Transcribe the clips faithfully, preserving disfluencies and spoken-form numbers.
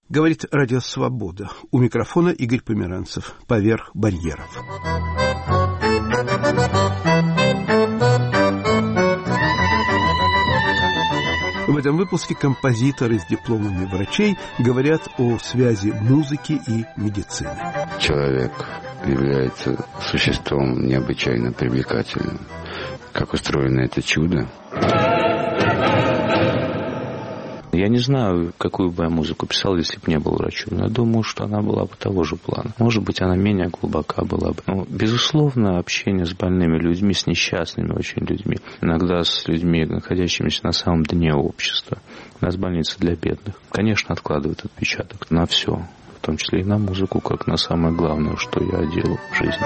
Говорит Радио Свобода. У микрофона Игорь Померанцев. Поверх барьеров. В этом выпуске композиторы с дипломами врачей говорят о связи музыки и медицины. Человек является существом необычайно привлекательным. Как устроено это чудо? Я не знаю, какую бы я музыку писал, если бы не был врачом. Но я думаю, что она была бы того же плана. Может быть, она менее глубока была бы. Но, безусловно, общение с больными людьми, с несчастными очень людьми, иногда с людьми, находящимися на самом дне общества. У нас больница для бедных. Конечно, откладывает отпечаток на все. В том числе и на музыку, как на самое главное, что я делаю в жизни.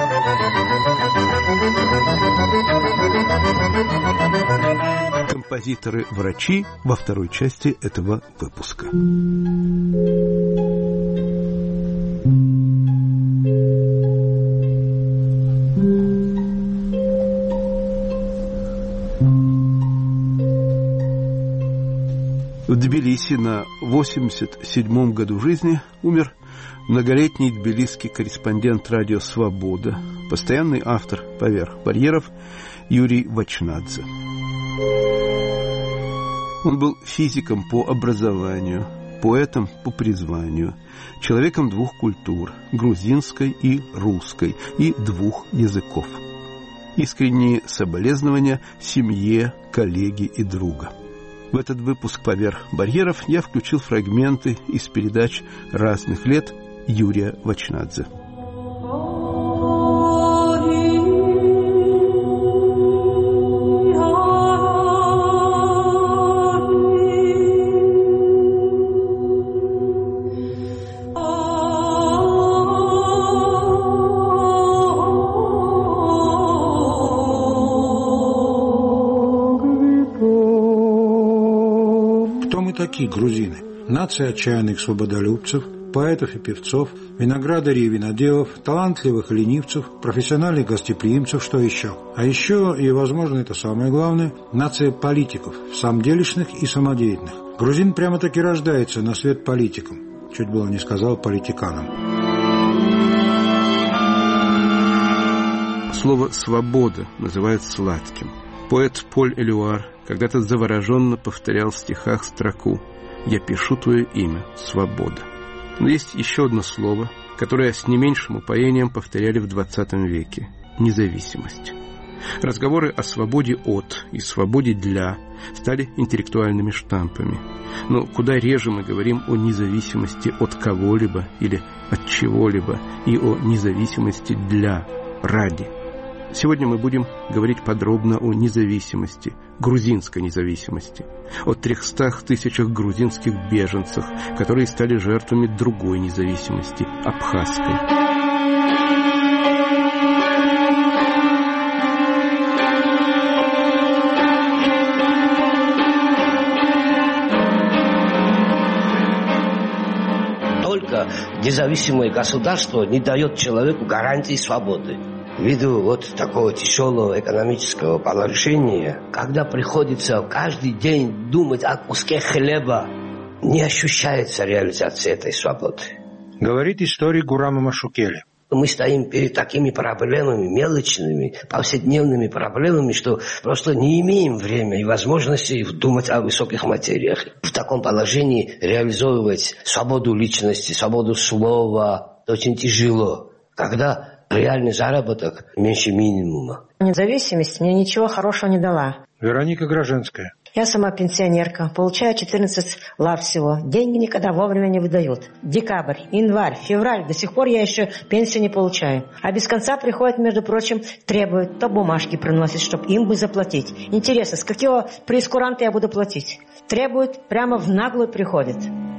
Композиторы-врачи во второй части этого выпуска. В Тбилиси на восемьдесят седьмом году жизни умер многолетний тбилисский корреспондент Радио Свобода, постоянный автор «Поверх барьеров» Юрий Вачнадзе. Он был физиком по образованию, поэтом по призванию, человеком двух культур – грузинской и русской, и двух языков. Искренние соболезнования семье, коллеге и друга. В этот выпуск «Поверх барьеров» я включил фрагменты из передач разных лет Юрия Вачнадзе. Такие грузины. Нация отчаянных свободолюбцев, поэтов и певцов, виноградарей и виноделов, талантливых и ленивцев, профессиональных гостеприимцев, что еще? А еще, и, возможно, это самое главное, нация политиков, самделишных и самодеятельных. Грузин прямо-таки рождается на свет политиком. Чуть было не сказал политиканом. Слово «свобода» называют сладким. Поэт Поль Элюар когда-то завороженно повторял в стихах строку «Я пишу твое имя, свобода». Но есть еще одно слово, которое с не меньшим упоением повторяли в двадцатом веке – независимость. Разговоры о свободе от и свободе для стали интеллектуальными штампами. Но куда реже мы говорим о независимости от кого-либо или от чего-либо и о независимости для, ради. Сегодня мы будем говорить подробно о независимости, грузинской независимости, о трехстах тысячах грузинских беженцах, которые стали жертвами другой независимости, абхазской. Только независимое государство не дает человеку гарантии свободы. Ввиду вот такого тяжелого экономического положения, когда приходится каждый день думать о куске хлеба, не ощущается реализация этой свободы. Говорит историк Гурам Машукели. Мы стоим перед такими проблемами, мелочными, повседневными проблемами, что просто не имеем времени и возможности думать о высоких материях. В таком положении реализовывать свободу личности, свободу слова очень тяжело, когда реальный заработок меньше минимума. Независимость мне ничего хорошего не дала. Вероника Гроженская. Я сама пенсионерка, получаю четырнадцать лав всего. Деньги никогда вовремя не выдают. Декабрь, январь, февраль, до сих пор я еще пенсию не получаю. А без конца приходят, между прочим, требуют, то бумажки приносят, чтобы им бы заплатить. Интересно, с какого прейскуранта я буду платить? Требуют, прямо в наглую приходят.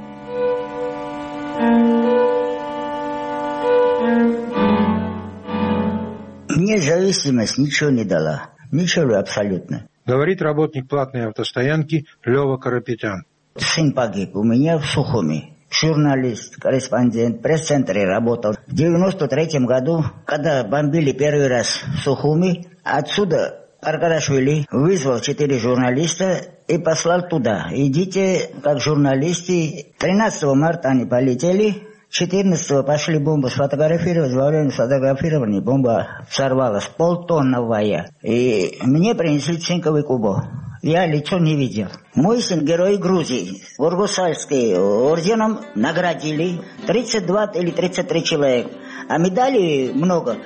Мне зависимость ничего не дала. Ничего абсолютно. Говорит работник платной автостоянки Лёва Карапетян. Сын погиб у меня в Сухуми. Журналист, корреспондент, в пресс-центре работал. В девяносто третьем году, когда бомбили первый раз в Сухуми, отсюда Аркадашвили вызвал четыре журналиста и послал туда. Идите, как журналисты. тринадцатого марта они полетели. четырнадцатого пошли бомбу сфотографировать. Во время сфотографирования бомба взорвалась. Полтонновая. И мне принесли цинковый кубок. Я лицо не видел. Мой сын герой Грузии. Ургусальский орденом наградили. тридцать два или тридцать три человека. А медалей много.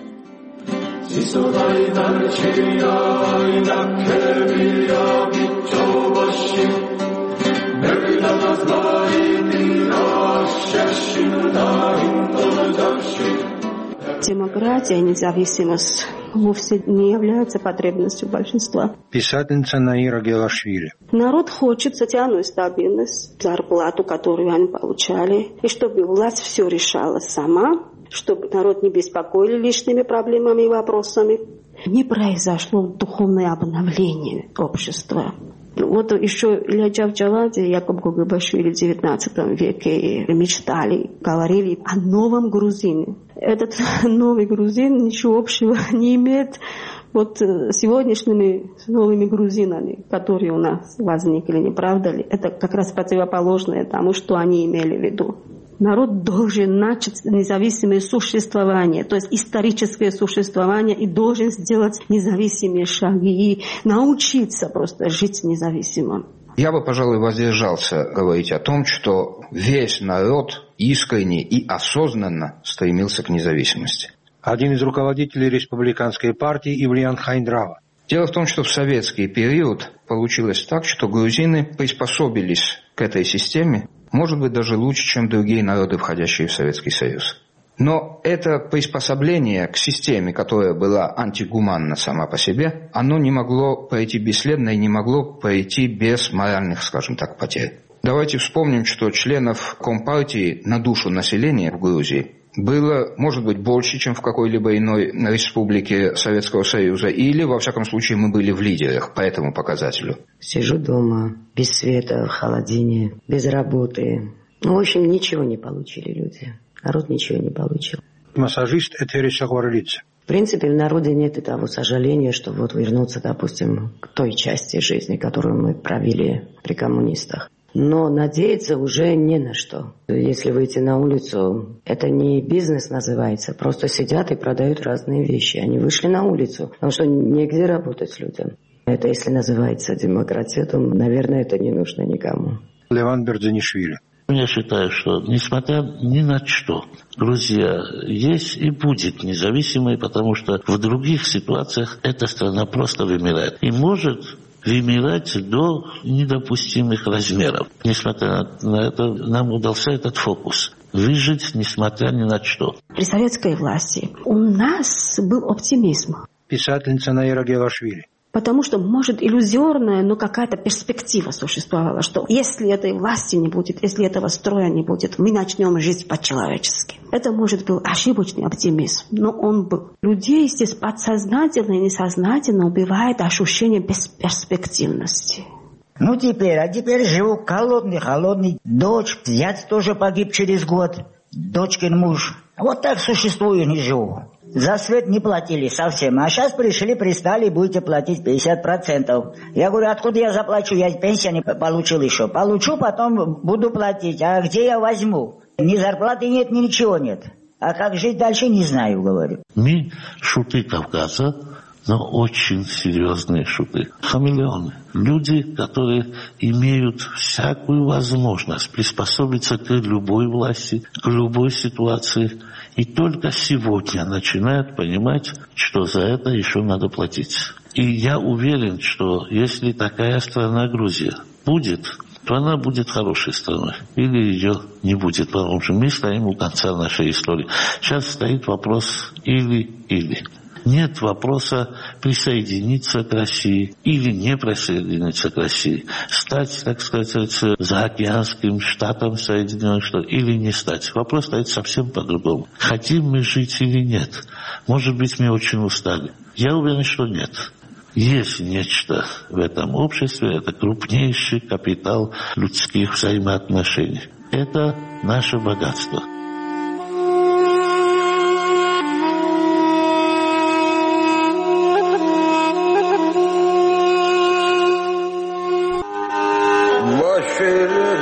Демократия и независимость вовсе не являются потребностью большинства. Писательница Наира Гелашвили. Народ хочет социальную стабильность, зарплату, которую они получали, и чтобы власть все решала сама, чтобы народ не беспокоили лишними проблемами и вопросами. Не произошло духовное обновление общества. Вот еще Илья Чавчавадзе и Якуб Гугубашвили в девятнадцатом веке мечтали, говорили о новом грузине. Этот новый грузин ничего общего не имеет вот с сегодняшними новыми грузинами, которые у нас возникли, не правда ли? Это как раз противоположное тому, что они имели в виду. Народ должен начать независимое существование, то есть историческое существование, и должен сделать независимые шаги и научиться просто жить независимо. Я бы, пожалуй, воздержался говорить о том, что весь народ искренне и осознанно стремился к независимости. Один из руководителей республиканской партии Ивлиян Хайндрава. Дело в том, что в советский период получилось так, что грузины приспособились к этой системе, может быть, даже лучше, чем другие народы, входящие в Советский Союз. Но это приспособление к системе, которая была антигуманна сама по себе, оно не могло пройти бесследно и не могло пройти без моральных, скажем так, потерь. Давайте вспомним, что членов Компартии на душу населения в Грузии было, может быть, больше, чем в какой-либо иной республике Советского Союза, или, во всяком случае, мы были в лидерах по этому показателю. Сижу дома, без света, в холодине, без работы. Ну, в общем, ничего не получили люди. Народ ничего не получил. Массажист Этери Шагварлица. В принципе, в народе нет и того сожаления, что вот вернуться, допустим, к той части жизни, которую мы провели при коммунистах. Но надеяться уже не на что. Если выйти на улицу, это не бизнес называется, просто сидят и продают разные вещи. Они вышли на улицу, потому что негде работать людям. Это если называется демократия, то, наверное, это не нужно никому. Леван Бердзинишвили. Я считаю, что, несмотря ни на что, Грузия есть и будет независимой, потому что в других ситуациях эта страна просто вымирает. И может вымирать до недопустимых размеров. Несмотря на это, нам удался этот фокус. Выжить, несмотря ни на что. При советской власти у нас был оптимизм. Писательница Наира Гелашвили. Потому что, может, иллюзорная, но какая-то перспектива существовала, что если этой власти не будет, если этого строя не будет, мы начнем жить по-человечески. Это, может, был ошибочный оптимизм, но он был. Людей здесь подсознательно и несознательно убивает ощущение бесперспективности. Ну теперь, а теперь живу холодный, холодный. Дочь, зять тоже погиб через год. Дочкин муж. Вот так существую, не живу. За свет не платили совсем. А сейчас пришли, пристали, будете платить пятьдесят процентов. Я говорю, откуда я заплачу? Я пенсию не получил еще. Получу, потом буду платить. А где я возьму? Ни зарплаты нет, ни ничего нет. А как жить дальше, не знаю, говорю. Мы шуты Кавказа, но очень серьезные шуты. Хамелеоны. Люди, которые имеют всякую возможность приспособиться к любой власти, к любой ситуации. И только сегодня начинают понимать, что за это еще надо платить. И я уверен, что если такая страна Грузия будет, то она будет хорошей страной. Или ее не будет, потому что мы стоим у конца нашей истории. Сейчас стоит вопрос или-или. Нет вопроса присоединиться к России или не присоединиться к России. Стать, так сказать, заокеанским штатом Соединенных Штатов или не стать. Вопрос стоит совсем по-другому. Хотим мы жить или нет? Может быть, мы очень устали. Я уверен, что нет. Есть нечто в этом обществе, это крупнейший капитал людских взаимоотношений. Это наше богатство.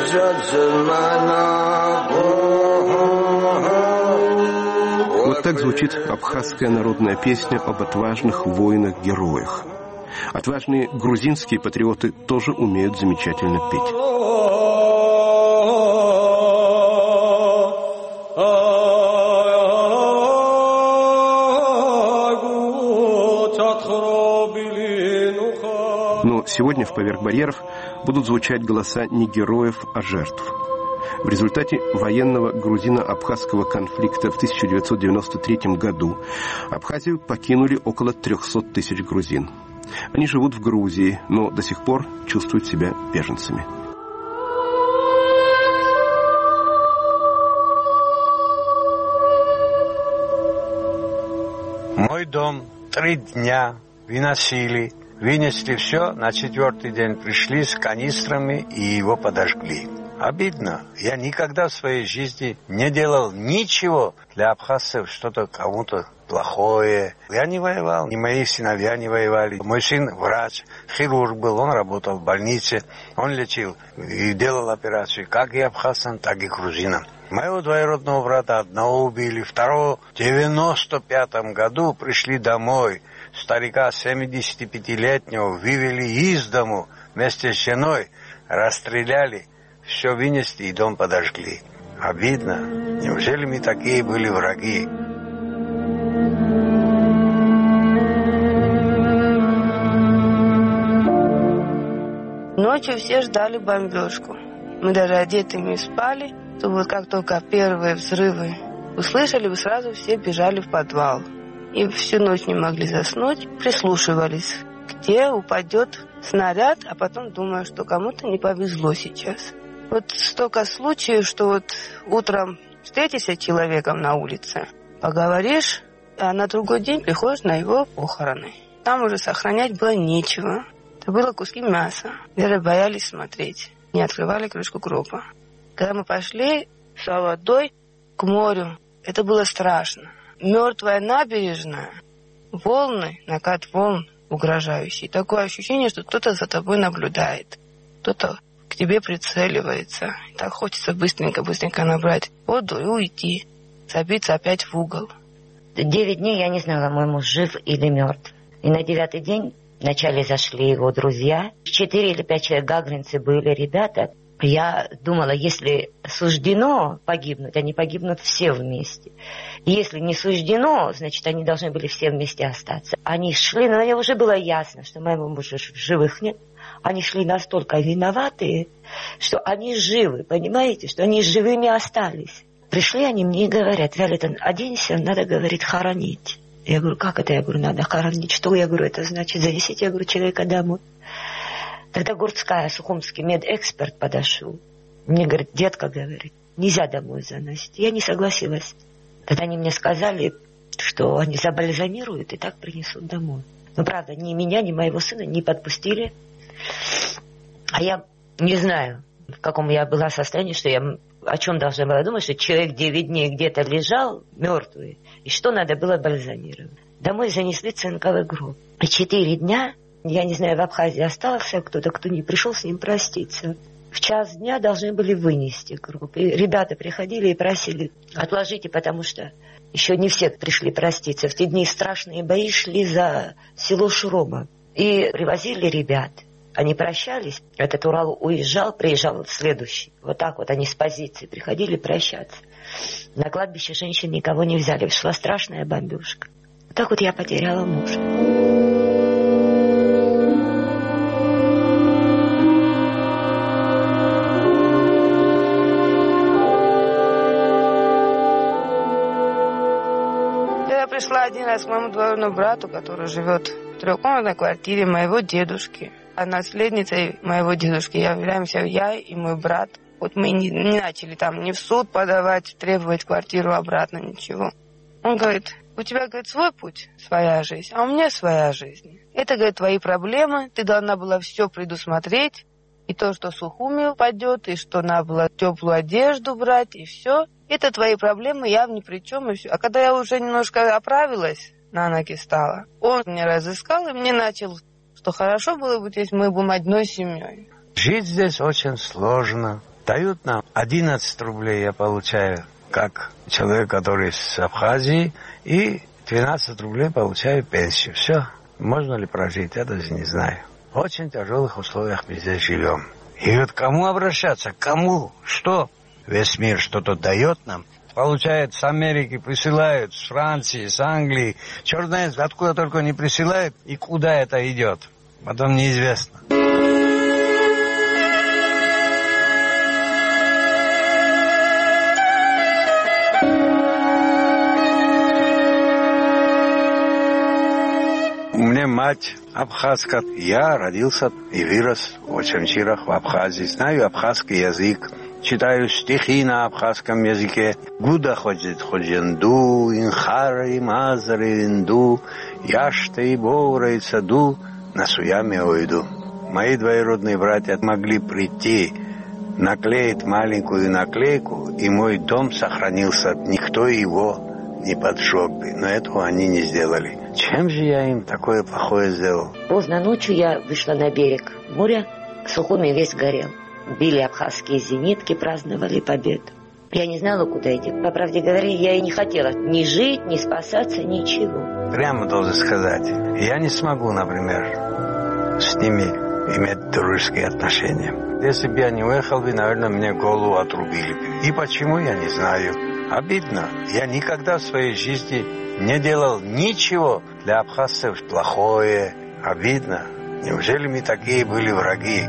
Вот так звучит абхазская народная песня об отважных воинах-героях. Отважные грузинские патриоты тоже умеют замечательно петь. Но сегодня в «Поверх барьеров» будут звучать голоса не героев, а жертв. В результате военного грузино-абхазского конфликта в тысяча девятьсот девяносто третьем году Абхазию покинули около трехсот тысяч грузин. Они живут в Грузии, но до сих пор чувствуют себя беженцами. Мой дом три дня выносили, вынесли все, на четвертый день пришли с канистрами и его подожгли. Обидно. Я никогда в своей жизни не делал ничего для абхазцев, что-то кому-то плохое. Я не воевал, ни мои сыновья не воевали. Мой сын врач, хирург был, он работал в больнице, он лечил и делал операции как и абхазцам, так и грузинам. Моего двоюродного брата одного убили, второго в девяносто пятом году пришли домой. Старика семидесятипятилетнего вывели из дому вместе с женой, расстреляли. Все вынесли и дом подожгли. Обидно. Неужели мы такие были враги? Ночью все ждали бомбежку. Мы даже одетыми спали, то вот как только первые взрывы услышали, вы сразу все бежали в подвал. И всю ночь не могли заснуть, прислушивались, где упадет снаряд, а потом думаю, что кому-то не повезло сейчас. Вот столько случаев, что вот утром встретишься с человеком на улице, поговоришь, а на другой день приходишь на его похороны. Там уже сохранять было нечего. Это было куски мяса. Даже боялись смотреть. Не открывали крышку гроба. Когда мы пошли с водой к морю, это было страшно. Мертвая набережная, волны, накат волн угрожающий. Такое ощущение, что кто-то за тобой наблюдает. Кто-то к тебе прицеливается. И так хочется быстренько-быстренько набрать воду и уйти. Забиться опять в угол. Девять дней я не знала, мой муж жив или мертв. И на девятый день вначале зашли его друзья. Четыре или пять человек гагринцы были, ребята. Я думала, если суждено погибнуть, они погибнут все вместе. Если не суждено, значит, они должны были все вместе остаться. Они шли, но мне уже было ясно, что моего мужа в живых нет. Они шли настолько виноватые, что они живы, понимаете, что они живыми остались. Пришли они мне и говорят: Виолетта, оденься, надо, говорит, хоронить. Я говорю, как это? Я говорю, надо хоронить. Что? Я говорю, это значит занесите, я говорю, человека домой. Тогда Гурцкая, сухумский медэксперт подошел. Мне говорит, детка, говорит, нельзя домой заносить. Я не согласилась. Тогда они мне сказали, что они забальзамируют и так принесут домой. Но правда, ни меня, ни моего сына не подпустили. А я не знаю, в каком я была состоянии, что я о чем должна была думать, что человек девять дней где-то лежал мертвый, и что надо было бальзамировать. Домой занесли цинковый гроб. И четыре дня, я не знаю, в Абхазии остался кто-то, кто не пришел с ним проститься. В час дня должны были вынести гроб. И ребята приходили и просили, отложите, потому что еще не все пришли проститься. В те дни страшные бои шли за село Шурома. И привозили ребят. Они прощались, этот Урал уезжал, приезжал следующий. Вот так вот они с позиции приходили прощаться. На кладбище женщин никого не взяли, шла страшная бомбежка. Вот так вот я потеряла мужа. Я пришла один раз к моему двоюродному брату, который живет в трехкомнатной квартире моего дедушки. А наследницей моего дедушки являемся я и мой брат. Вот мы не, не начали там ни в суд подавать, требовать квартиру обратно, ничего. Он говорит, у тебя, говорит, свой путь, своя жизнь, а у меня своя жизнь. Это, говорит, твои проблемы, ты должна была все предусмотреть. И то, что Сухуми упадет, и что надо было теплую одежду брать, и все. Это твои проблемы, я ни при чем, и все. А когда я уже немножко оправилась, на ноги стала, он меня разыскал и мне начал... что хорошо было бы, если мы будем одной семьей. Жить здесь очень сложно. Дают нам одиннадцать рублей, я получаю, как человек, который с Абхазии, и двенадцать рублей получаю пенсию. Все. Можно ли прожить, я даже не знаю. В очень тяжелых условиях мы здесь живем. И вот кому обращаться? Кому? Что? Весь мир что-то дает нам. Получают с Америки, присылают, с Франции, с Англии. Черт знает, откуда только не присылают и куда это идет. Потом неизвестно. У меня мать абхазка. Я родился и вырос в Очамчирах, в Абхазии. Знаю абхазский язык. Читаю стихи на абхазском языке. Гуда ходит ходженду, инхары, мазары, инду, яшта и бовра и саду, на суяме ойду. Мои двоюродные братья могли прийти, наклеить маленькую наклейку, и мой дом сохранился. Никто его не поджег бы, но этого они не сделали. Чем же я им такое плохое сделал? Поздно ночью я вышла на берег моря, Сухуми весь горел. Били абхазские зенитки, праздновали победу. Я не знала, куда идти. По правде говоря, я и не хотела ни жить, ни спасаться, ничего. Прямо должен сказать, я не смогу, например, с ними иметь дружеские отношения. Если бы я не уехал, бы, наверное, мне голову отрубили бы. И почему, я не знаю. Обидно. Я никогда в своей жизни не делал ничего для абхазцев плохое. Обидно. Неужели мы такие были враги?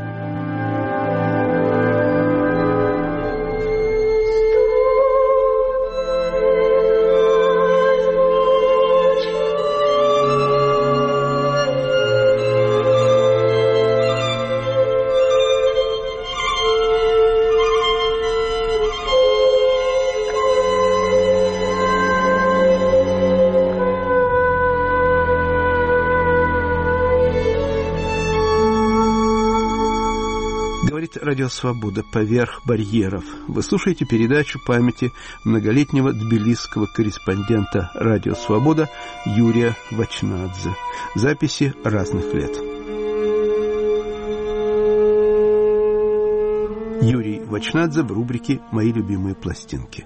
Радио «Свобода. Поверх барьеров». Вы слушаете передачу памяти многолетнего тбилисского корреспондента «Радио Свобода» Юрия Вачнадзе. Записи разных лет. Юрий Вачнадзе в рубрике «Мои любимые пластинки».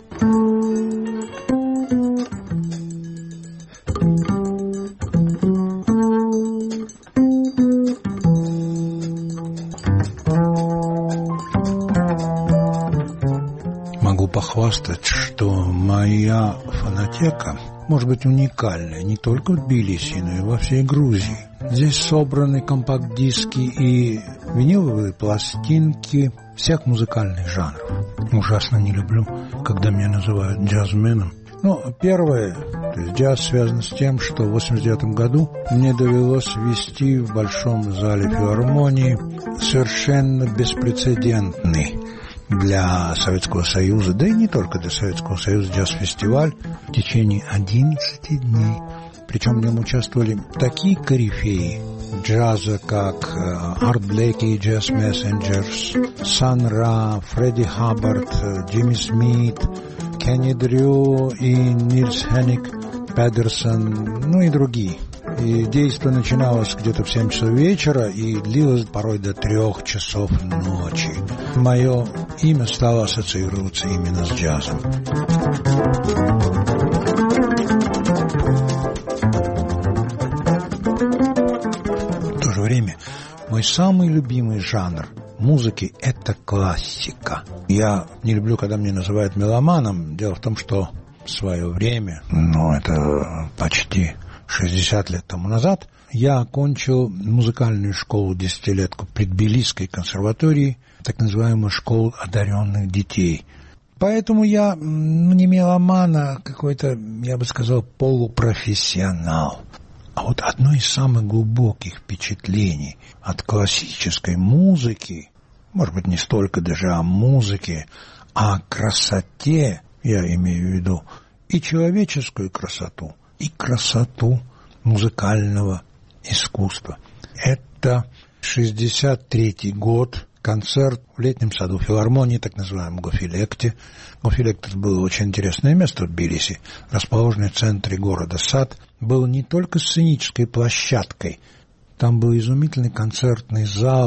Похвастать, что моя фонотека может быть уникальная не только в Тбилиси, но и во всей Грузии. Здесь собраны компакт-диски и виниловые пластинки всех музыкальных жанров. Ужасно не люблю, когда меня называют джазменом. Ну, первое, то есть джаз связан с тем, что в восемьдесят девятом году мне довелось вести в Большом зале филармонии совершенно беспрецедентный для Советского Союза, да и не только для Советского Союза, джаз-фестиваль в течение одиннадцати дней. Причем в нем участвовали такие корифеи джаза, как Арт Блейки и Jazz Messengers, Сан Ра, Фредди Хаббард, Джимми Смит, Кенни Дрю и Нильс Хенник Педерсон, ну и другие. И действие начиналось где-то в семь часов вечера и длилось порой до трех часов ночи. Мое имя стало ассоциироваться именно с джазом. В то же время мой самый любимый жанр музыки – это классика. Я не люблю, когда меня называют меломаном. Дело в том, что в свое время, ну, это почти шестьдесят лет тому назад, я окончил музыкальную школу-десятилетку при Тбилисской консерватории, так называемую школу одаренных детей. Поэтому я, ну, не меломан, а какой-то, я бы сказал, полупрофессионал. А вот одно из самых глубоких впечатлений от классической музыки, может быть, не столько даже о музыке, а о красоте, я имею в виду и человеческую красоту, и красоту музыкального искусства. Это шестьдесят третий год, концерт в летнем саду филармонии, так называемом Гофилекте. Гофилект было очень интересное место в Тбилиси, расположенное в центре города. Сад был не только сценической площадкой, там был изумительный концертный зал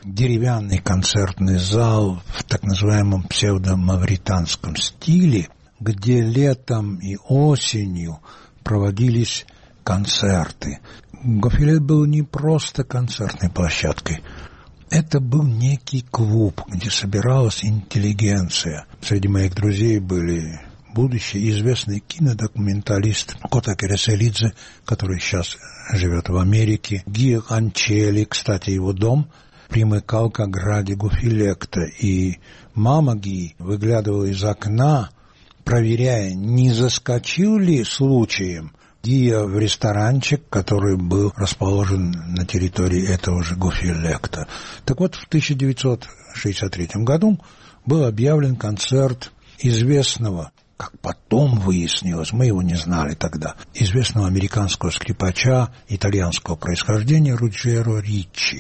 деревянный концертный зал в так называемом псевдомавританском стиле, где летом и осенью проводились концерты. Гофилет был не просто концертной площадкой. Это был некий клуб, где собиралась интеллигенция. Среди моих друзей были будущий известный кинодокументалист Кота Кереселидзе, который сейчас живет в Америке. Гио Анчели, кстати, его дом примыкал к ограде Гофилекта. И мама Ги выглядывала из окна, проверяя, не заскочил ли случаем Гио в ресторанчик, который был расположен на территории этого же Гофилекта. Так вот, в тысяча девятьсот шестьдесят третьем году был объявлен концерт известного, как потом выяснилось, мы его не знали тогда, известного американского скрипача итальянского происхождения Руджеро Риччи.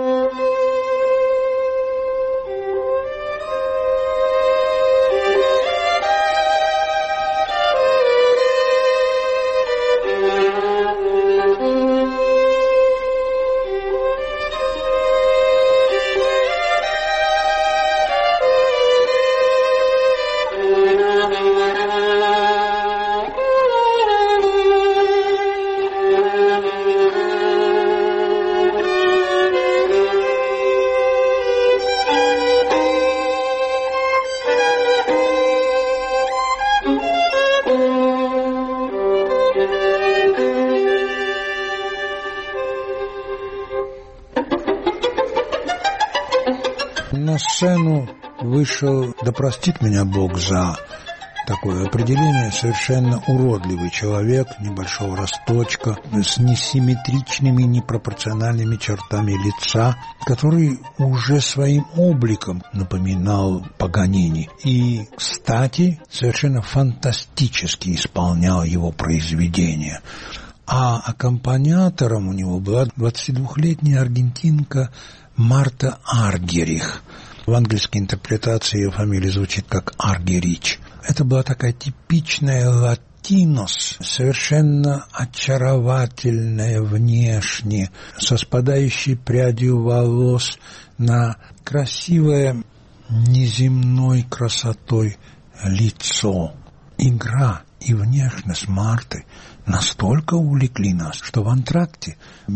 На сцену вышел, да простит меня Бог за такое определение, совершенно уродливый человек небольшого росточка, с несимметричными, непропорциональными чертами лица, который уже своим обликом напоминал Паганини. И, кстати, совершенно фантастически исполнял его произведения. А аккомпаниатором у него была двадцатидвухлетняя аргентинка Марта Аргерих. В английской интерпретации ее фамилия звучит как Аргерич. Это была такая типичная латинос, совершенно очаровательная внешне, со спадающей прядью волос на красивое неземной красотой лицо. Игра и внешность Марты настолько увлекли нас, что в антракте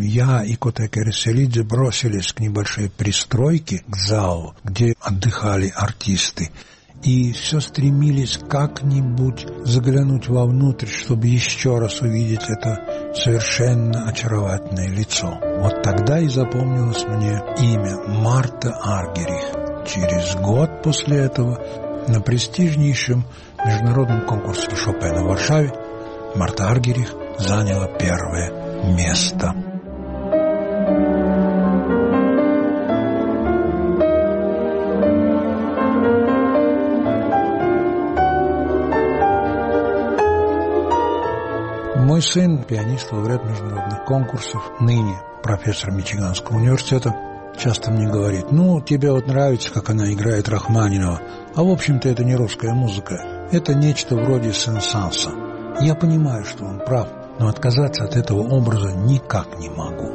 я и Кота Кереселидзе бросились к небольшой пристройке, к залу, где отдыхали артисты, и все стремились как-нибудь заглянуть вовнутрь, чтобы еще раз увидеть это совершенно очаровательное лицо. Вот тогда и запомнилось мне имя Марта Аргерих. Через год после этого на престижнейшем международном конкурсе Шопена в Варшаве Марта Аргерих заняла первое место. Мой сын, пианист, лауреат международных конкурсов, ныне профессор Мичиганского университета, часто мне говорит: ну, тебе вот нравится, как она играет Рахманинова, а в общем-то это не русская музыка, это нечто вроде сен-санса. Я понимаю, что он прав, но отказаться от этого образа никак не могу.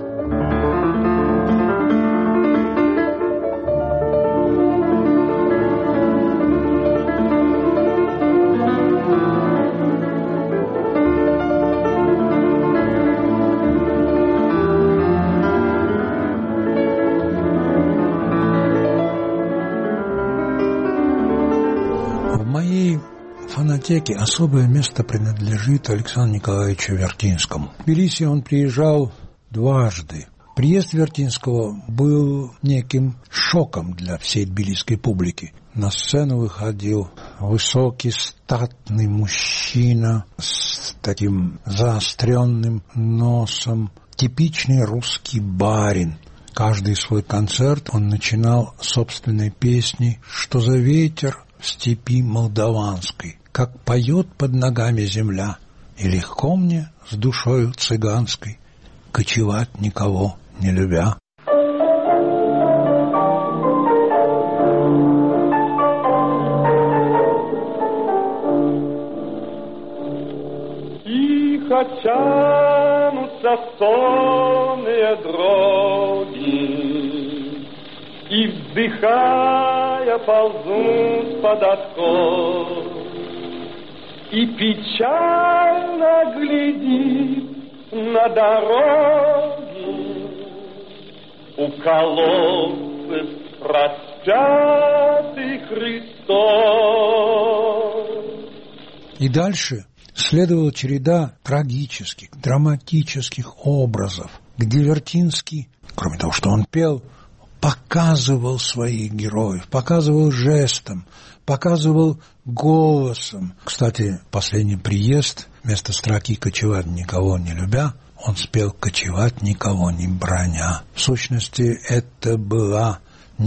Особое место принадлежит Александру Николаевичу Вертинскому. В Тбилиси он приезжал дважды. Приезд Вертинского был неким шоком для всей тбилисской публики. На сцену выходил высокий, статный мужчина с таким заостренным носом, типичный русский барин. Каждый свой концерт он начинал собственной песней «Что за ветер в степи молдаванской, как поет под ногами земля, и легко мне с душою цыганской кочевать никого не любя». Тихо тянутся сонные дроги, и, вздыхая, ползут под откос, и печально глядит на дороги у колодцев распятый Христос. И дальше следовала череда трагических, драматических образов, где Вертинский, кроме того, что он пел, показывал своих героев, показывал жестом, показывал голосом. Кстати, последний приезд, вместо строки «кочевать никого не любя», он спел «кочевать никого не броня». В сущности, это была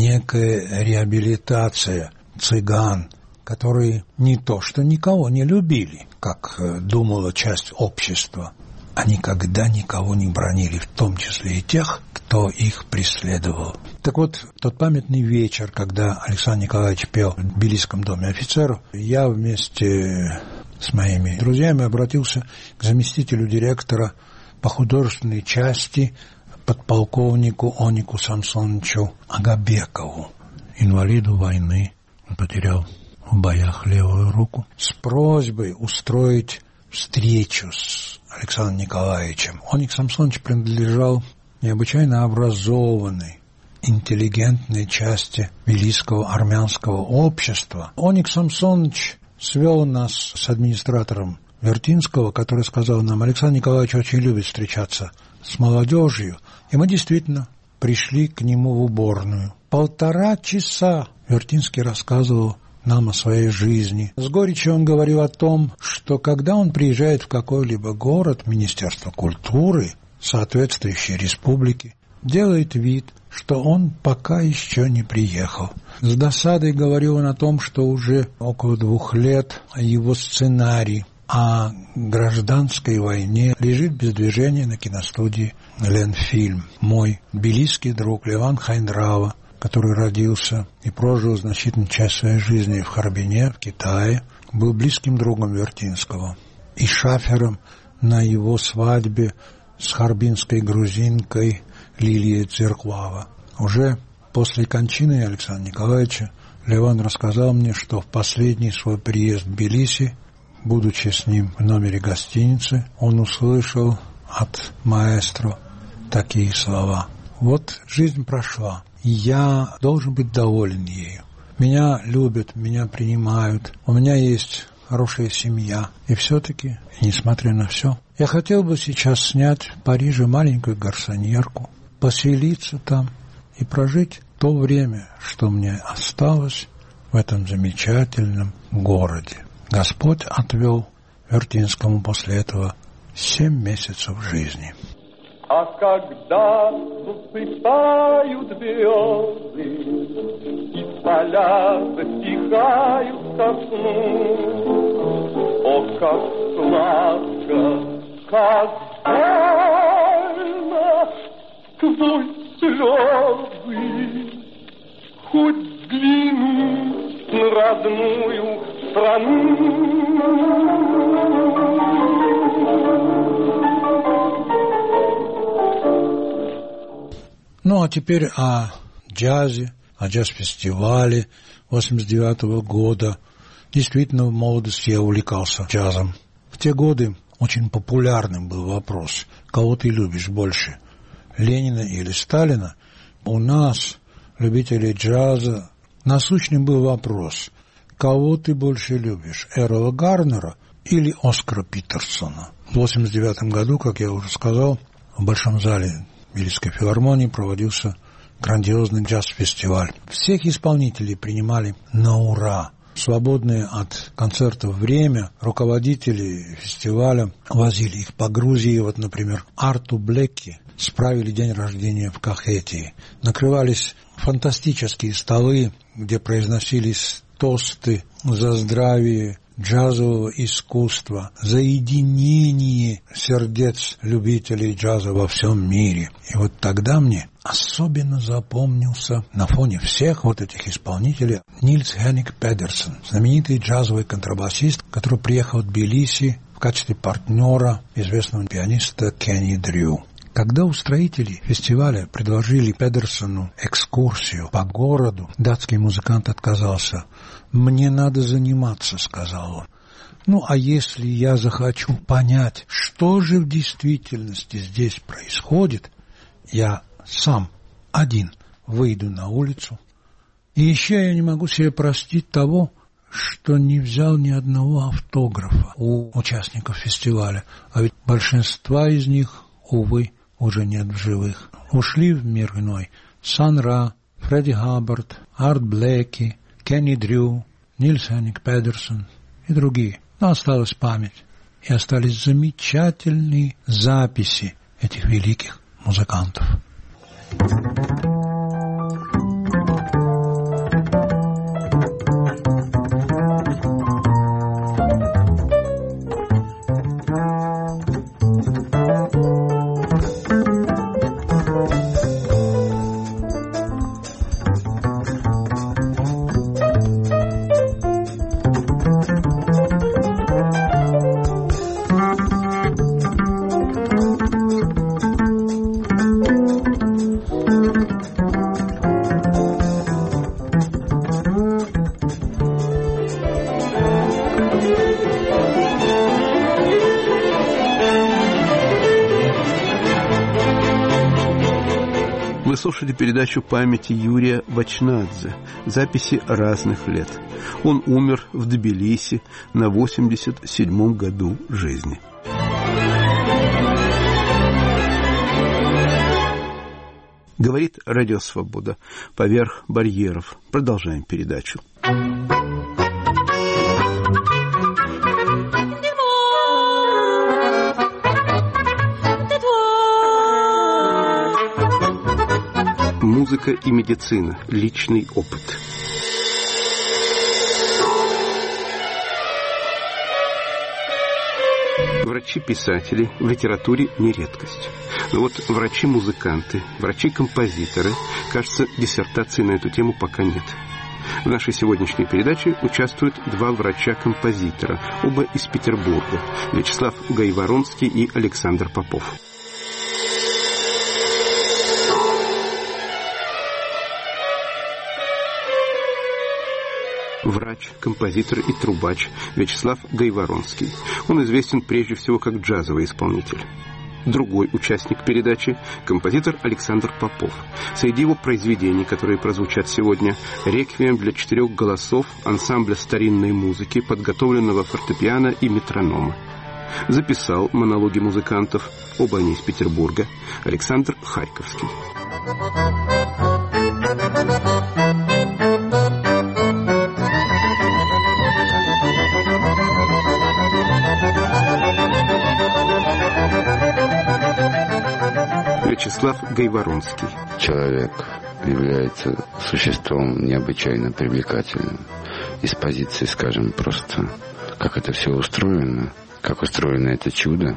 некая реабилитация цыган, которые не то что никого не любили, как думала часть общества, а никогда никого не бранили, в том числе и тех, кто их преследовал. Так вот, тот памятный вечер, когда Александр Николаевич пел в Тбилисском доме офицеров, я вместе с моими друзьями обратился к заместителю директора по художественной части подполковнику Онику Самсоновичу Агабекову, инвалиду войны. Он потерял в боях левую руку, с просьбой устроить встречу с Александром Николаевичем. Оник Самсонович принадлежал необычайно образованной, интеллигентной части Тбилисского армянского общества. Оник Самсонович свел нас с администратором Вертинского, который сказал нам: Александр Николаевич очень любит встречаться с молодежью, и мы действительно пришли к нему в уборную. Полтора часа Вертинский рассказывал нам о своей жизни. С горечью он говорил о том, что когда он приезжает в какой-либо город, Министерство культуры соответствующей республики делает вид, что он пока еще не приехал. С досадой говорил он о том, что уже около двух лет его сценарий о гражданской войне лежит без движения на киностудии «Ленфильм». Мой тбилисский друг Леван Хайндрава, который родился и прожил значительную часть своей жизни в Харбине, в Китае, был близким другом Вертинского и шафером на его свадьбе с харбинской грузинкой Лилией Церквава. Уже после кончины Александра Николаевича Леван рассказал мне, что в последний свой приезд в Тбилиси, будучи с ним в номере гостиницы, он услышал от маэстро такие слова: «Вот жизнь прошла, и я должен быть доволен ею. Меня любят, меня принимают, у меня есть хорошая семья. И все-таки, несмотря на все, я хотел бы сейчас снять в Париже маленькую гарсоньерку, поселиться там и прожить то время, что мне осталось в этом замечательном городе». Господь отвел Вертинскому после этого семь месяцев жизни. А когда засыпают березы, и поля затихают ко сну, о, как сладко, как больно сквозь слезы, хоть взглянуть на родную страну. Ну, а теперь о джазе, о джаз-фестивале восемьдесят девятого года. Действительно, в молодости я увлекался джазом. В те годы очень популярным был вопрос: кого ты любишь больше, Ленина или Сталина? У нас, любителей джаза, насущным был вопрос: кого ты больше любишь, Эрла Гарнера или Оскара Питерсона? В восемьдесят девятом году, как я уже сказал, в Большом зале Тбилисской филармонии проводился грандиозный джаз-фестиваль. Всех исполнителей принимали на ура. В свободное от концертов время руководители фестиваля возили их по Грузии. Вот, например, Арту Блекки справили день рождения в Кахетии. Накрывались фантастические столы, где произносились тосты за здравие джазового искусства, за единение сердец любителей джаза во всем мире. И вот тогда мне особенно запомнился на фоне всех вот этих исполнителей Нильс Хенник Педерсон, знаменитый джазовый контрабасист, который приехал в Тбилиси в качестве партнера известного пианиста Кенни Дрю. Когда устроители фестиваля предложили Педерсону экскурсию по городу, датский музыкант отказался. «Мне надо заниматься», — сказал он. «Ну, а если я захочу понять, что же в действительности здесь происходит, я сам один выйду на улицу. И еще я не могу себе простить того, что не взял ни одного автографа у участников фестиваля, а ведь большинства из них, увы, уже нет в живых. Ушли в мир иной Сан Ра, Фредди Хаббард, Арт Блэки, Кенни Дрю, Нильс Хенник Педерсон и другие. Но осталась память, и остались замечательные записи этих великих музыкантов. Вы слушали передачу памяти Юрия Вачнадзе, записи разных лет. Он умер в Тбилиси на восемьдесят седьмом году жизни. Говорит Радио Свобода. Поверх барьеров. Продолжаем передачу. Музыка и медицина. Личный опыт. Врачи-писатели в литературе не редкость. Но вот врачи-музыканты, врачи-композиторы, кажется, диссертации на эту тему пока нет. В нашей сегодняшней передаче участвуют два врача-композитора, оба из Петербурга, Вячеслав Гайворонский и Александр Попов. Врач, композитор и трубач Вячеслав Гайворонский. Он известен прежде всего как джазовый исполнитель. Другой участник передачи – композитор Александр Попов. Среди его произведений, которые прозвучат сегодня, реквием для четырех голосов ансамбля старинной музыки, подготовленного фортепиано и метронома. Записал монологи музыкантов, оба они из Петербурга, Александр Харьковский. Вячеслав Гайворонский. Человек является существом необычайно привлекательным. Из позиции, скажем, просто как это все устроено, как устроено это чудо.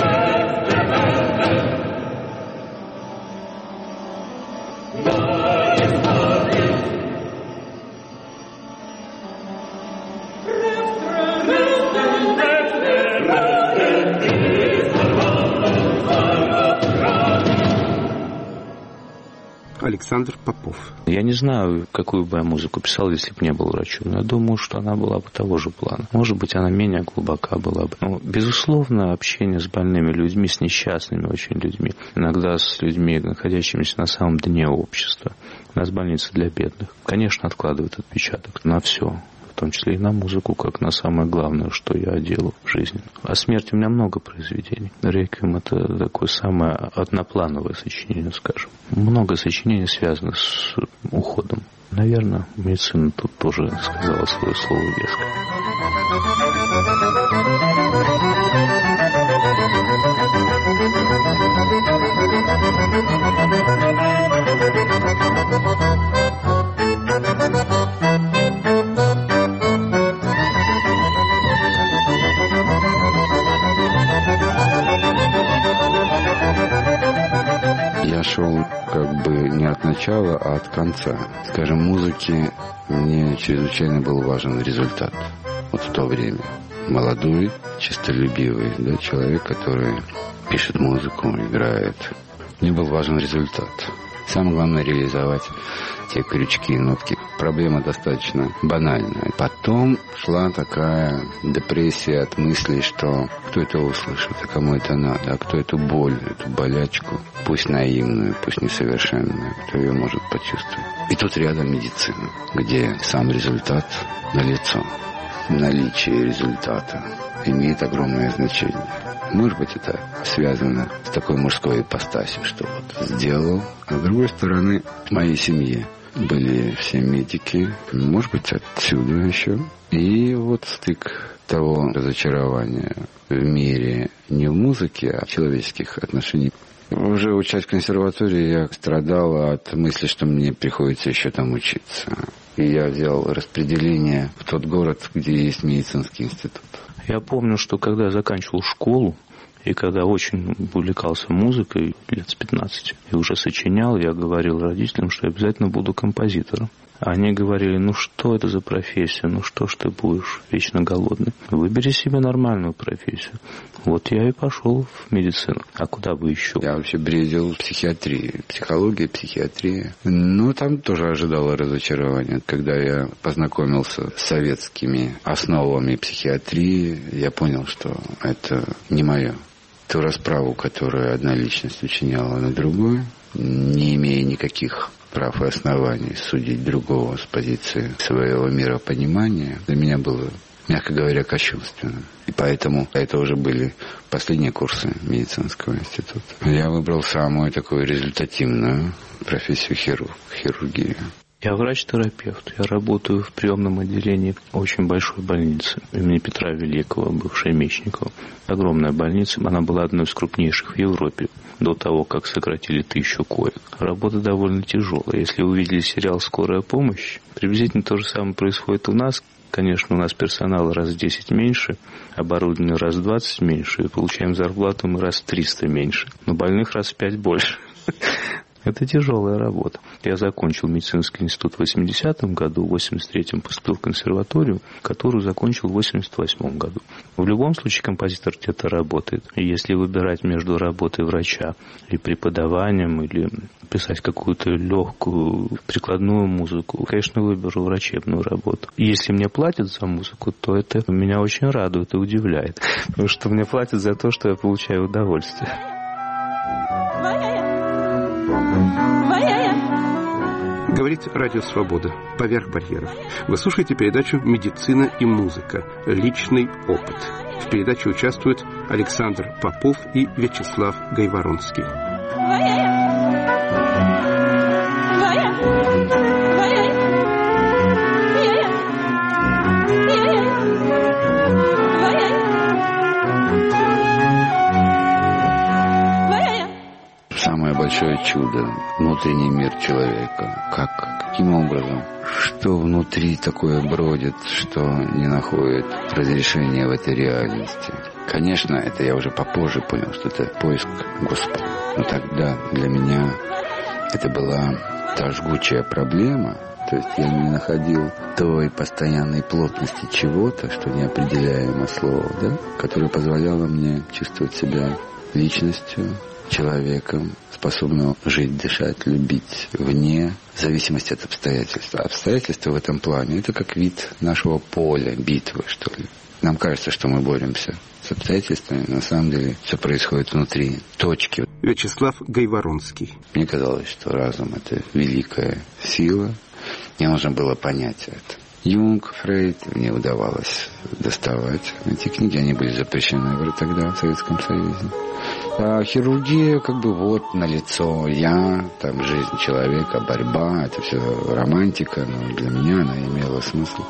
Александр Попов. Я не знаю, какую бы я музыку писал, если бы не был врачом. Но я думаю, что она была бы того же плана. Может быть, она менее глубока была бы. Но, безусловно, общение с больными людьми, с несчастными очень людьми, иногда с людьми, находящимися на самом дне общества, у нас больница для бедных, конечно, откладывает отпечаток на все. В том числе и на музыку, как на самое главное, что я делаю в жизни. О смерти у меня много произведений. «Реквием» — это такое самое одноплановое сочинение, скажем. Много сочинений связано с уходом. Наверное, медицина тут тоже сказала свое слово веско. Я шел как бы не от начала, а от конца. Скажем, музыке мне чрезвычайно был важен результат. Вот в то время. Молодой, честолюбивый, да, человек, который пишет музыку, играет, Мне был важен результат. Самое главное — реализовать те крючки и нотки. Проблема достаточно банальная. Потом шла такая депрессия от мыслей, что кто это услышит, а кому это надо, а кто эту боль, эту болячку, пусть наивную, пусть несовершенную, кто ее может почувствовать. И тут рядом медицина, где сам результат налицо. Наличие результата имеет огромное значение. Может быть, это связано с такой мужской ипостасью, что вот сделал. А с другой стороны, в моей семье были все медики. Может быть, отсюда еще. И вот стык того разочарования в мире не в музыке, а в человеческих отношениях. Уже учась в консерватории, я страдал от мысли, что мне приходится еще там учиться. И я взял распределение в тот город, где есть медицинский институт. Я помню, что когда я заканчивал школу, и когда очень увлекался музыкой лет с пятнадцати, и уже сочинял, я говорил родителям, что я обязательно буду композитором. Они говорили: ну что это за профессия, ну что ж ты будешь вечно голодный, выбери себе нормальную профессию. Вот я и пошел в медицину. А куда бы еще? Я вообще бредил психиатрией, психология, психиатрия. Ну, там тоже ожидало разочарования. Когда я познакомился с советскими основами психиатрии, я понял, что это не мое. Ту расправу, которую одна личность учиняла на другую, не имея никаких прав и оснований судить другого с позиции своего миропонимания, для меня было, мягко говоря, кощунственно. И поэтому это уже были последние курсы медицинского института. Я выбрал самую такую результативную профессию хирург, хирургию. Я врач-терапевт. Я работаю в приемном отделении очень большой больницы имени Петра Великого, бывшей Мечникова. Огромная больница. Она была одной из крупнейших в Европе до того, как сократили тысячу коек. Работа довольно тяжелая. Если вы увидели сериал «Скорая помощь», приблизительно то же самое происходит у нас. Конечно, у нас персонала раз в десять меньше, оборудование раз в двадцать меньше, и получаем зарплату мы раз в триста меньше, но больных раз в пять больше. Это тяжелая работа. Я закончил медицинский институт в восьмидесятом году, в восемьдесят третьем поступил в консерваторию, которую закончил в восемьдесят восьмом году. В любом случае композитор где-то работает. И если выбирать между работой врача и преподаванием, или писать какую-то легкую прикладную музыку, конечно, выберу врачебную работу. И если мне платят за музыку, то это меня очень радует и удивляет. Потому что мне платят за то, что я получаю удовольствие. Говорит Радио Свобода. Поверх барьеров. Вы слушаете передачу «Медицина и музыка. Личный опыт». В передаче участвуют Александр Попов и Вячеслав Гайворонский. Самое большое чудо – внутренний мир человека. Как? Каким образом? Что внутри такое бродит, что не находит разрешения в этой реальности? Конечно, это я уже попозже понял, что это поиск Господа. Но тогда для меня это была та жгучая проблема. То есть я не находил той постоянной плотности чего-то, что неопределяемо слово, да? Которое позволяло мне чувствовать себя личностью, человеком, способным жить, дышать, любить вне зависимости от обстоятельств. А обстоятельства в этом плане — это как вид нашего поля, битвы, что ли. Нам кажется, что мы боремся с обстоятельствами, на самом деле все происходит внутри точки. Вячеслав Гайворонский. Мне казалось, что разум — это великая сила. Мне нужно было понять это. Юнг, Фрейд мне удавалось доставать. Эти книги, они были запрещены уже тогда в Советском Союзе. А хирургия как бы вот налицо. Я, там жизнь человека, борьба, это все романтика, но для меня она имела смысл.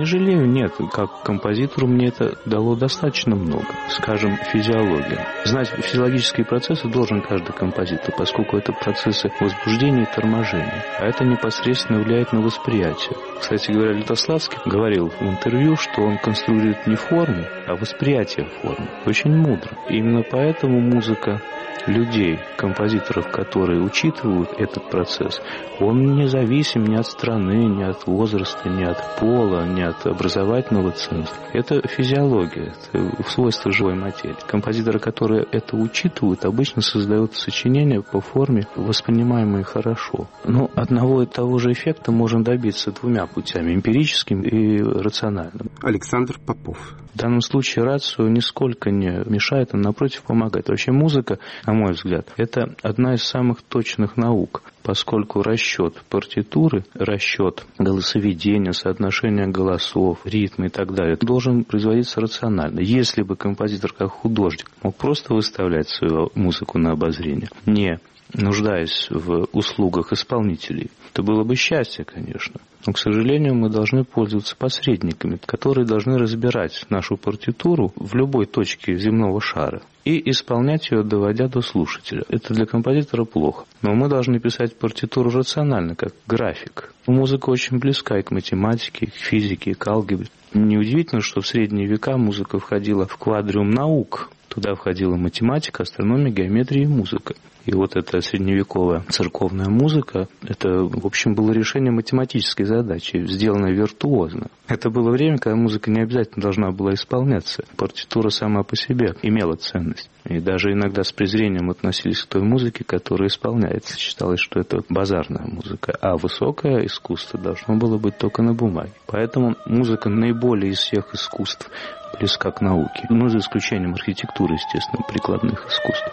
сожалению, нет. Как композитору мне это дало достаточно много. Скажем, физиология. Знать физиологические процессы должен каждый композитор, поскольку это процессы возбуждения и торможения. А это непосредственно влияет на восприятие. Кстати говоря, Лютославский говорил в интервью, что он конструирует не форму, а восприятие формы. Очень мудро. Именно поэтому музыка людей, композиторов, которые учитывают этот процесс, он не зависим ни от страны, ни от возраста, ни от пола, ни от образовательного ценза. Это физиология, это свойство живой материи. Композиторы, которые это учитывают, обычно создают сочинения по форме, воспринимаемые хорошо. Но одного и того же эффекта можно добиться двумя путями, эмпирическим и рациональным. Александр Попов. В данном случае рацию нисколько не мешает, а напротив помогает. Вообще музыка, на мой взгляд, это одна из самых точных наук, поскольку расчет партитуры, расчет голосоведения, соотношения голосов, ритма и так далее должен производиться рационально. Если бы композитор как художник мог просто выставлять свою музыку на обозрение, не нуждаясь в услугах исполнителей, это было бы счастье, конечно. Но, к сожалению, мы должны пользоваться посредниками, которые должны разбирать нашу партитуру в любой точке земного шара и исполнять ее, доводя до слушателя. Это для композитора плохо. Но мы должны писать партитуру рационально, как график. Музыка очень близка и к математике, и к физике, и к алгебре. Неудивительно, что в средние века музыка входила в квадриум наук. Туда входила математика, астрономия, геометрия и музыка. И вот эта средневековая церковная музыка, это, в общем, было решение математической задачи, сделанное виртуозно. Это было время, когда музыка не обязательно должна была исполняться. Партитура сама по себе имела ценность. И даже иногда с презрением относились к той музыке, которая исполняется. Считалось, что это базарная музыка. А высокое искусство должно было быть только на бумаге. Поэтому музыка наиболее из всех искусств близка к науке. Ну, за исключением архитектуры, естественно, прикладных искусств.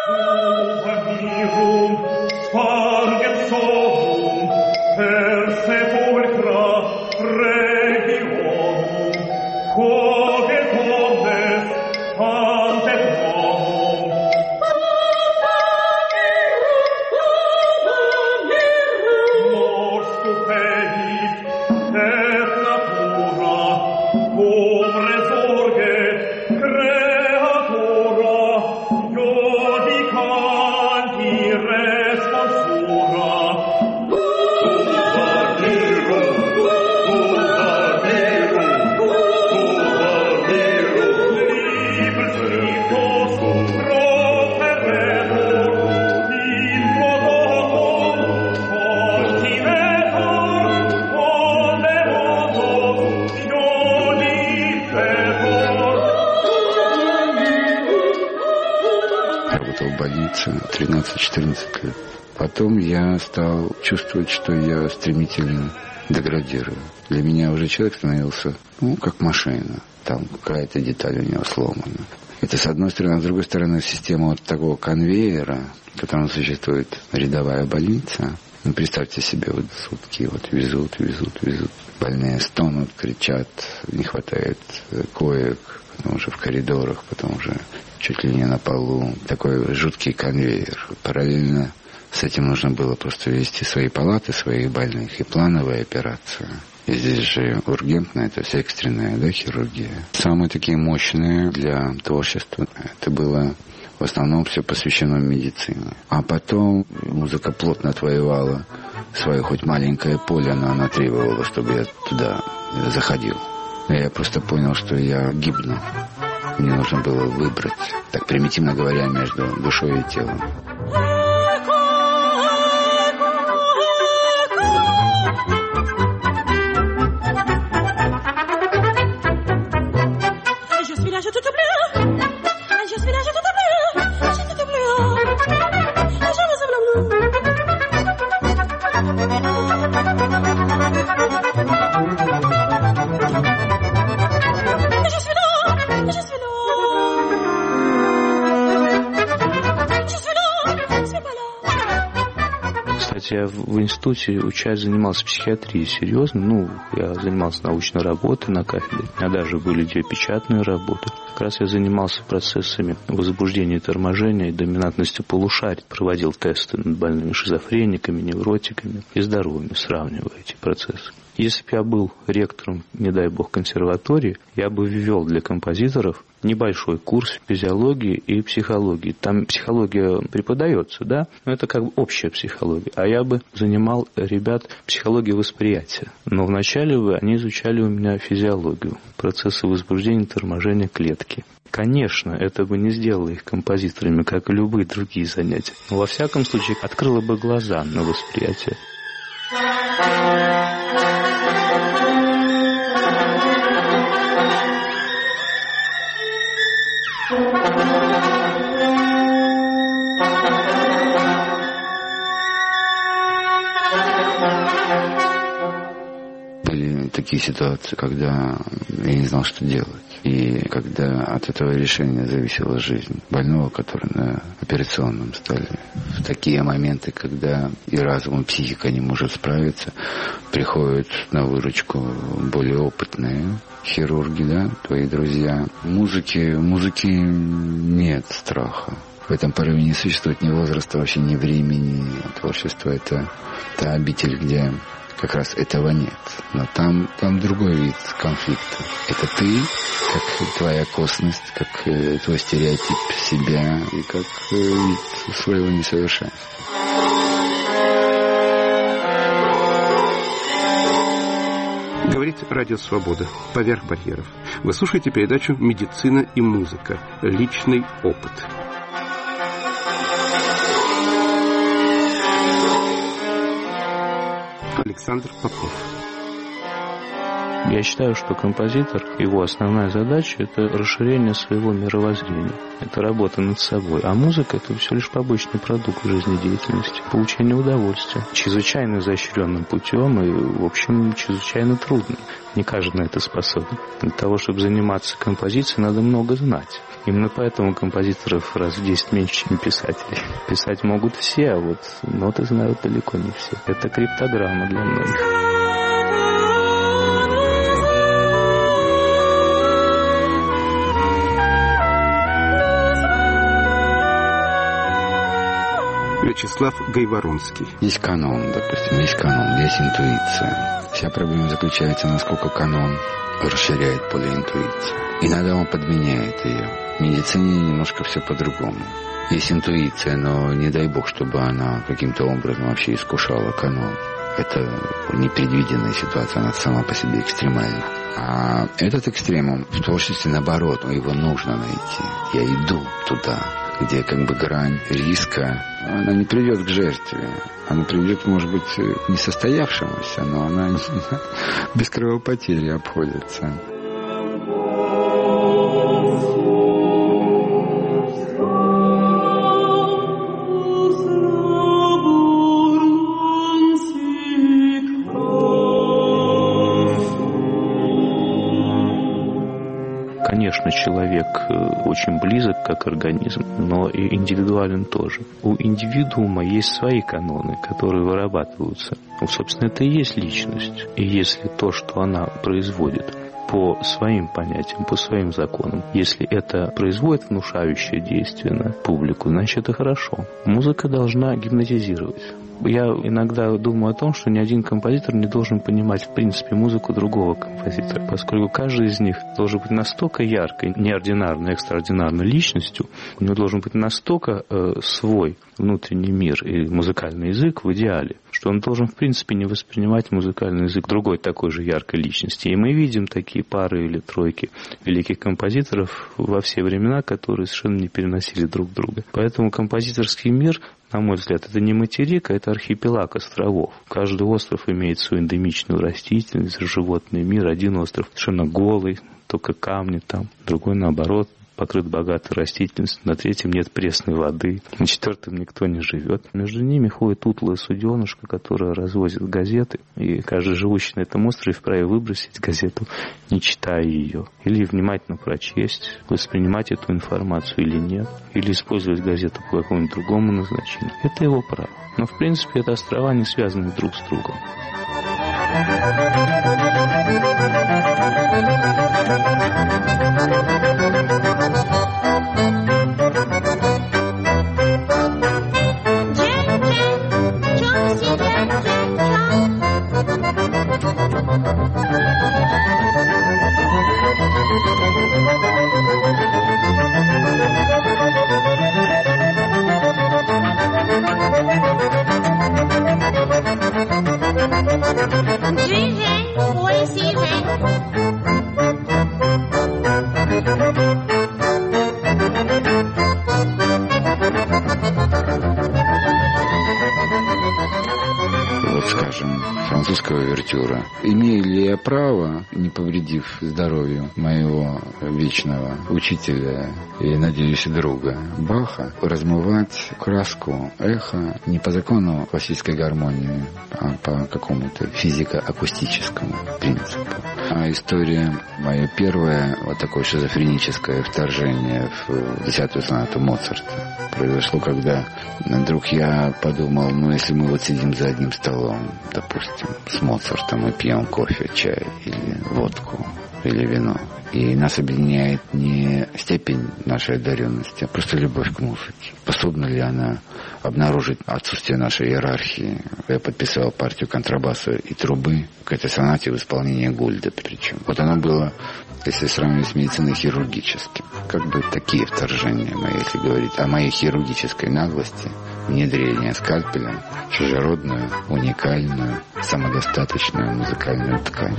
тринадцать-четырнадцать лет. Потом я стал чувствовать, что я стремительно деградирую. Для меня уже человек становился, ну, как машина. Там какая-то деталь у него сломана. Это с одной стороны. А с другой стороны, система вот такого конвейера, в котором существует рядовая больница. Ну, представьте себе, вот сутки вот везут, везут, везут. Больные стонут, кричат, не хватает коек, потом уже в коридорах, потом уже чуть ли не на полу. Такой жуткий конвейер. Параллельно с этим нужно было просто вести свои палаты, своих больных и плановые операции. И здесь же ургентная, это вся экстренная, да, хирургия. Самые такие мощные для творчества. Это было в основном все посвящено медицине. А потом музыка плотно отвоевала свое хоть маленькое поле, но она требовала, чтобы я туда заходил. И я просто понял, что я гибну. Мне нужно было выбрать, так примитивно говоря, между душой и телом. знаете, я в, в институте, учась, занимался психиатрией серьезно. Ну, я занимался научной работой на кафедре. У меня даже были две печатные работы. Как раз я занимался процессами возбуждения и торможения и доминантности полушарий. Проводил тесты над больными шизофрениками, невротиками и здоровыми, сравнивая эти процессы. Если бы я был ректором, не дай бог, консерватории, я бы ввел для композиторов небольшой курс физиологии и психологии. Там психология преподается, да, но это как бы общая психология. А я бы занимал ребят психологией восприятия. Но вначале бы они изучали у меня физиологию, процессы возбуждения и торможения клетки. Конечно, это бы не сделало их композиторами, как и любые другие занятия. Но во всяком случае открыло бы глаза на восприятие. Были такие ситуации, когда я не знал, что делать. И когда от этого решения зависела жизнь больного, который на операционном столе. В такие моменты, когда и разум, и психика не может справиться, приходят на выручку более опытные хирурги, да, твои друзья. Музыки, музыки нет страха. В этом порыве не существует ни возраста, вообще ни времени. Творчество — это та обитель, где как раз этого нет. Но там, там другой вид конфликта. Это ты, как твоя косность, как э, твой стереотип себя и как э, вид своего несовершенства. Говорит Радио Свобода. Поверх барьеров. Вы слушаете передачу «Медицина и музыка. Личный опыт». Александр Попов. Я считаю, что композитор, его основная задача – это расширение своего мировоззрения. Это работа над собой. А музыка – это всего лишь побочный продукт жизнедеятельности, получение удовольствия. Чрезвычайно изощренным путем и, в общем, чрезвычайно трудным. Не каждый на это способен. Для того, чтобы заниматься композицией, надо много знать. Именно поэтому композиторов раз в десять меньше, чем писателей. Писать могут все, а вот ноты знают далеко не все. Это криптограмма для многих. Вячеслав Гайворонский. Есть канон, допустим, есть канон, есть интуиция. Вся проблема заключается, насколько канон расширяет поле интуиции. Иногда он подменяет ее. В медицине немножко все по-другому. Есть интуиция, но не дай бог, чтобы она каким-то образом вообще искушала канон. Это непредвиденная ситуация, она сама по себе экстремальна. А этот экстремум в творчестве, наоборот, его нужно найти. Я иду туда, где как бы грань риска, она не приведет к жертве. Она приведет, может быть, к несостоявшемуся, но она без кровопотери обходится. Конечно, человек очень близок как организм, но и индивидуален тоже. У индивидуума есть свои каноны, которые вырабатываются. Ну, собственно, это и есть личность. И если то, что она производит, по своим понятиям, по своим законам, если это производит внушающее действие на публику, значит, это хорошо. Музыка должна гипнотизировать. Я иногда думаю о том, что ни один композитор не должен понимать, в принципе, музыку другого композитора, поскольку каждый из них должен быть настолько яркой, неординарной, экстраординарной личностью, у него должен быть настолько э, свой внутренний мир и музыкальный язык в идеале, что он должен, в принципе, не воспринимать музыкальный язык другой такой же яркой личности. И мы видим такие пары или тройки великих композиторов во все времена, которые совершенно не переносили друг друга. Поэтому композиторский мир, на мой взгляд, это не материк, а это архипелаг островов. Каждый остров имеет свою эндемичную растительность, животный мир. Один остров совершенно голый, только камни там, другой, наоборот, покрыт богатой растительностью, на третьем нет пресной воды, на четвертом никто не живет. Между ними ходит утлое суденышко, которое развозит газеты, и каждый живущий на этом острове вправе выбросить газету, не читая ее, или внимательно прочесть, воспринимать эту информацию или нет, или использовать газету по какому-нибудь другому назначению. Это его право. Но, в принципе, это острова не связаны друг с другом. Вот, скажем, французского увертюра. Имею ли я право, не повредив здоровью моего вечного учителя и, надеюсь, друга Баха, размывать краску эха не по закону классической гармонии, а по какому-то физико-акустическому принципу? А история, мое первое вот такое шизофреническое вторжение в десятую сонату Моцарта произошло, когда вдруг я подумал, ну, если мы вот сидим за одним столом, допустим, с Моцартом и пьем кофе, чай или водку, или вино, и нас объединяет не степень нашей одаренности, а просто любовь к музыке. Способна ли она обнаружить отсутствие нашей иерархии? Я подписал партию контрабаса и трубы к этой сонате в исполнении Гульда причем. Вот оно было, если сравнивать с медициной, хирургическим. Как бы такие вторжения мои, если говорить о моей хирургической наглости, внедрение скальпеля в чужеродную, уникальную, самодостаточную музыкальную ткань.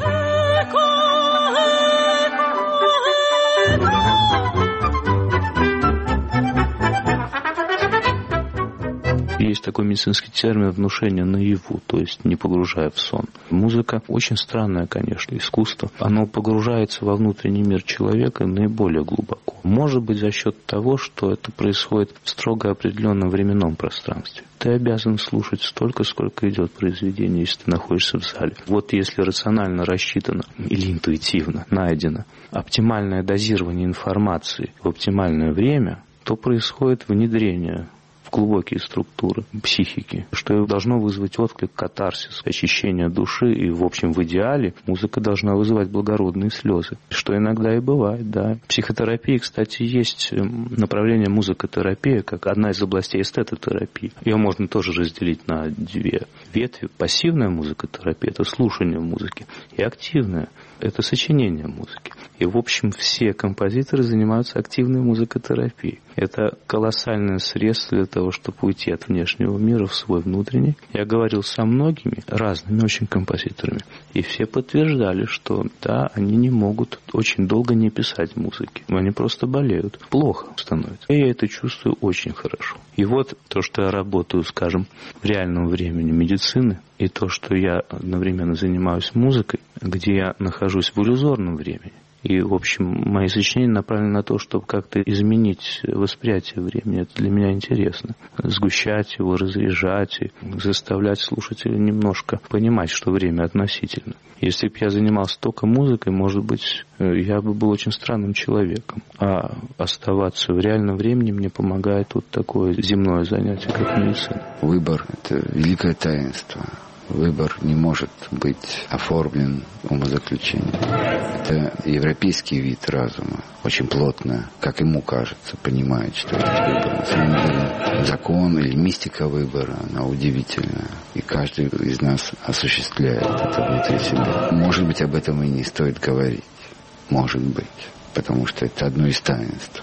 Есть такой медицинский термин внушение наяву, то есть не погружая в сон. Музыка очень странное, конечно, искусство. Оно погружается во внутренний мир человека наиболее глубоко. Может быть, за счет того, что это происходит в строго определенном временном пространстве. Ты обязан слушать столько, сколько идет произведение, если ты находишься в зале. Вот если рационально рассчитано или интуитивно найдено оптимальное дозирование информации в оптимальное время, то происходит внедрение в глубокие структуры психики, что должно вызвать отклик, катарсис, очищение души, и, в общем, в идеале музыка должна вызывать благородные слезы, что иногда и бывает, да. В психотерапии, кстати, есть направление музыкотерапия, как одна из областей эстетотерапии. Ее можно тоже разделить на две ветви. Пассивная музыкотерапия – это слушание музыки, и активная – это сочинение музыки. И, в общем, все композиторы занимаются активной музыкотерапией. Это колоссальное средство для того, чтобы уйти от внешнего мира в свой внутренний. Я говорил со многими разными очень композиторами, и все подтверждали, что да, они не могут очень долго не писать музыки. Они просто болеют. Плохо становится. И я это чувствую очень хорошо. И вот то, что я работаю, скажем, в реальном времени медицины, и то, что я одновременно занимаюсь музыкой, где я нахожусь в иллюзорном времени. И, в общем, мои сочинения направлены на то, чтобы как-то изменить восприятие времени. Это для меня интересно. Сгущать его, разряжать и заставлять слушателя немножко понимать, что время относительно. Если бы я занимался только музыкой, может быть, я бы был очень странным человеком. А оставаться в реальном времени мне помогает вот такое земное занятие, как медицина. Выбор – это великое таинство. Выбор не может быть оформлен умозаключением. Это европейский вид разума, очень плотно, как ему кажется, понимает, что есть выбор. На самом деле закон или мистика выбора, она удивительна. И каждый из нас осуществляет это внутри себя. Может быть, об этом и не стоит говорить. Может быть. Потому что это одно из таинств.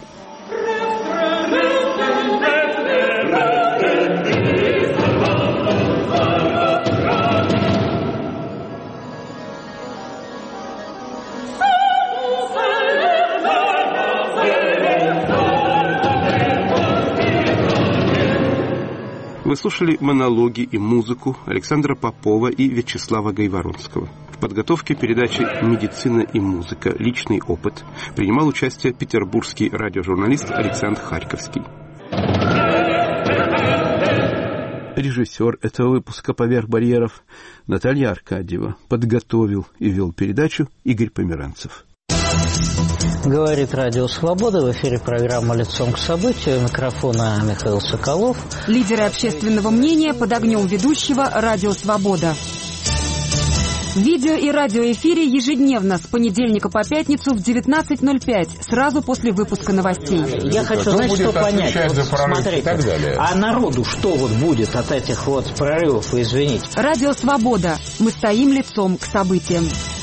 Вы слушали монологи и музыку Александра Попова и Вячеслава Гайворонского. В подготовке передачи «Медицина и музыка. Личный опыт» принимал участие петербургский радиожурналист Александр Харьковский. Режиссер этого выпуска «Поверх барьеров» Наталья Аркадьева. Подготовил и вел передачу Игорь Померанцев. Говорит Радио Свобода. В эфире программа «Лицом к событию». У микрофона Михаил Соколов. Лидеры общественного мнения под огнем ведущего «Радио Свобода». В видео- и радиоэфире ежедневно с понедельника по пятницу в девятнадцать ноль пять, сразу после выпуска новостей. Я хочу, знаете, что понять. Вот, смотрите, а народу что вот будет от этих вот прорывов, извините? Радио Свобода. Мы стоим лицом к событиям.